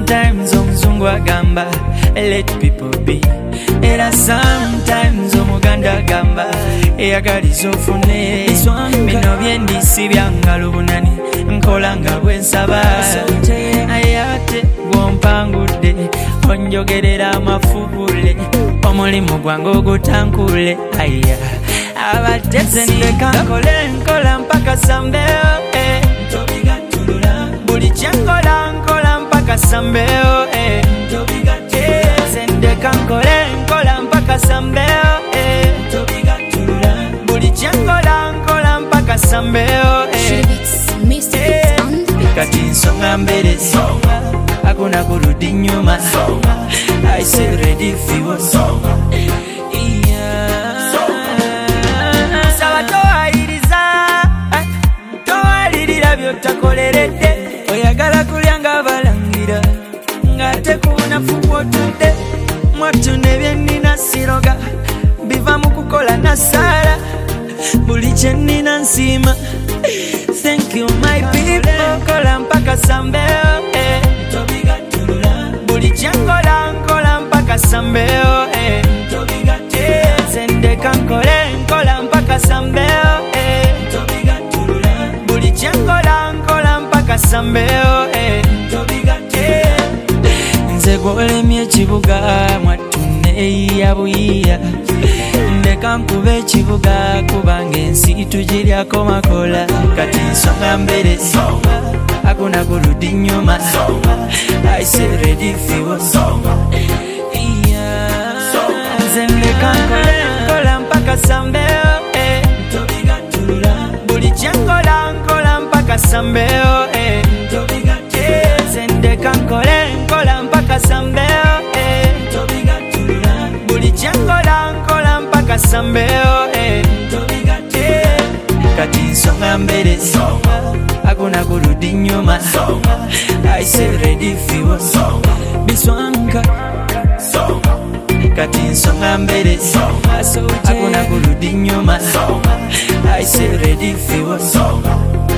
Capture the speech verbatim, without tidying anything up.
sometimes omuzungu agamba let people be, era sometimes omuganda agamba eyagaliza ofune. Bino byendisi byangalo bunani nkola nga bwensaba, naye ate bwompangudde onjogerera amafubule, omulimu gwange ogutankule. Aya abateze ndeka nkole nkola mpaka sambeo, eh. Buli kyenkola nkola mpaka sambeo, eh. Ndeka nkole nkola mpaka sambeo, eh. Buli kyenkola nkola mpaka sambeo, eh. Kati nsonga mbere hakuna kurudi nyuma, I say ready for you. Sawa toayiriza toalirira byotakoleredde, oyagala kulyanga balangira ngate kuna fukwotudde mwatu nebyennina siroga biva mu kukola nasala buli kyenina nsima. Thank you my people, kola mpaka sambeo, eh. Buli kyenkola nkola mpaka sambeo, eh. Sendeka nkole nkola mpaka sambeo, eh. Buli kyenkola nkola mpaka sambeo, eh. Nze gwolemye ekibuga mwattu neeyiya buyiya, ndeka nkube ekibuga kubanga ensi tugiryako makola. Kati nsonga mbere hakuna kurudi nyuma, I say ready for you. Nze ndeka nkole nkola mpaka sambeo, eh. Buli kyenkola nkola mpaka sambeo, eh. Nze ndeka nkole nkola mpaka sambeo, eh. Buli kyenkola nkola mpaka sambeo, eh. Kati nsonga mbere hakuna kurudi nyuma, I say ready for you. Biswanka kati nsonga mbere hakuna kurudi nyuma, I say ready for you.